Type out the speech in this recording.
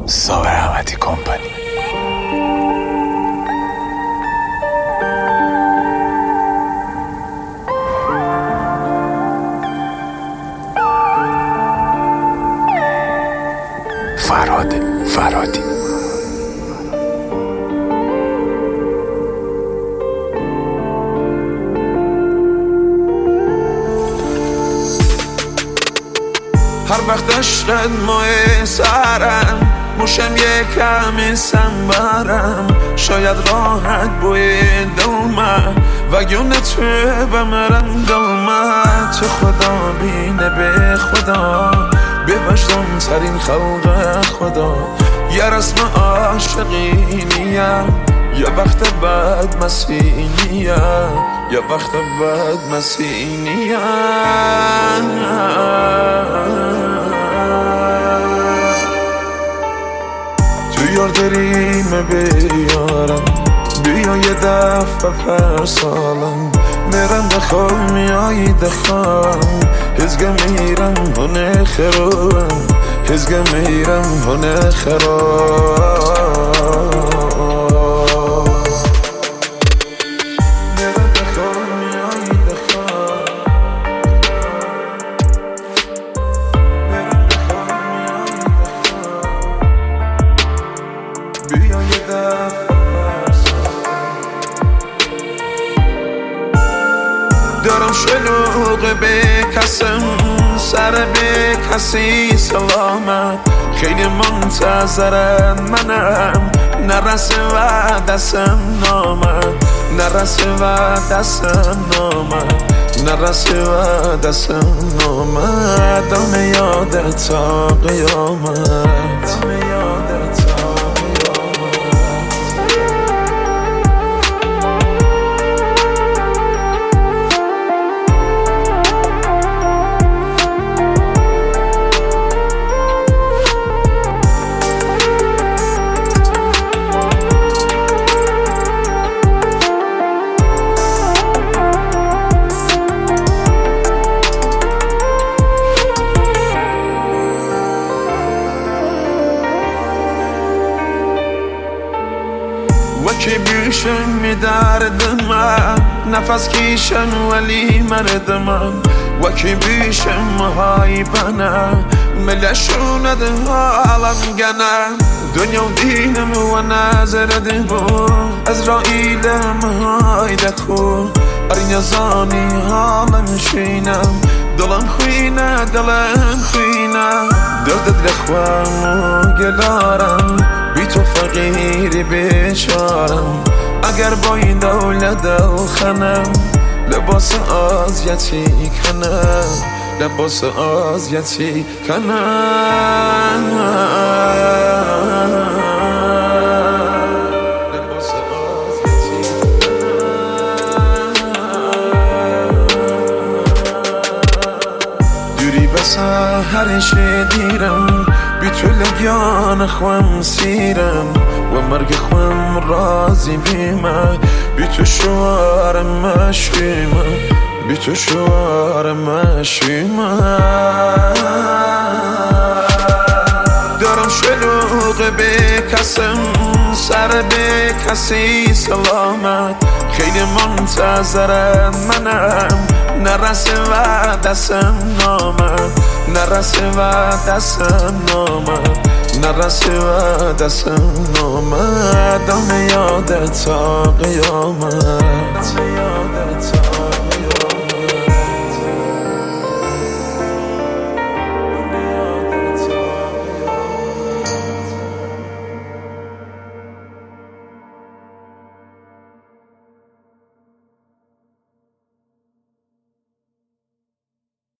صابر احمدی کمپانی. فرادی هر وقت عشقت ماه سرم موشم یکم سنبرم شاید راحت بوی دلمه وگونه تو بمرم دلمه تو خدا بینه به خدا به وجدان ترین خلق خدا یه رسم عاشقینیم یه وقت بعد مسیحینیم یه وقت بعد مسیحینیم تو یار داریم بیارم بیا یه دفعه پر سالم میرم دخواه میایی دخواه هزگه میرم هنه خرام هزگه میرم هنه خرام میرم دخواه میایی دخواه میرم دخواه میایی دخواه بیا یه دفعه دارم شلوغ به کسم سر به کسی سلامت خیلی منتظرم منم نرسه و دستم نامد نرسه و دستم نامد نرسه و دستم نامد دم یادت تا قیامت دم یادت تا وکی بیشم می دردم نفس کیشم ولی مردم وکی بیشم های بنا ملشوند حالم گنم دنیا و دینم و نظر دبو ازرائیلم های دخو ارین زانی حالم شینم دلم خوینه دلم خوینه دردت لخوام و گلارم بی تو فقیری بیچارم اگر با این دولت دلخنم لباس آزیتی کنم لباس آزیتی کنم لباس آزیتی دوری بس هرش دیرم بی تو لگیان خوام سیرم و مرگ خوام رازی بیمه بی تو شوارم مشویمه بی تو شوارم مشویمه دارم شلوغ به کسم سر به کسی سلامت خیلی منتظرم منم نرسه و دستم نامد نرسه و دستم نامد نرسه و دستم نامد دم یادت تا قیامت دم یادت تا قیامت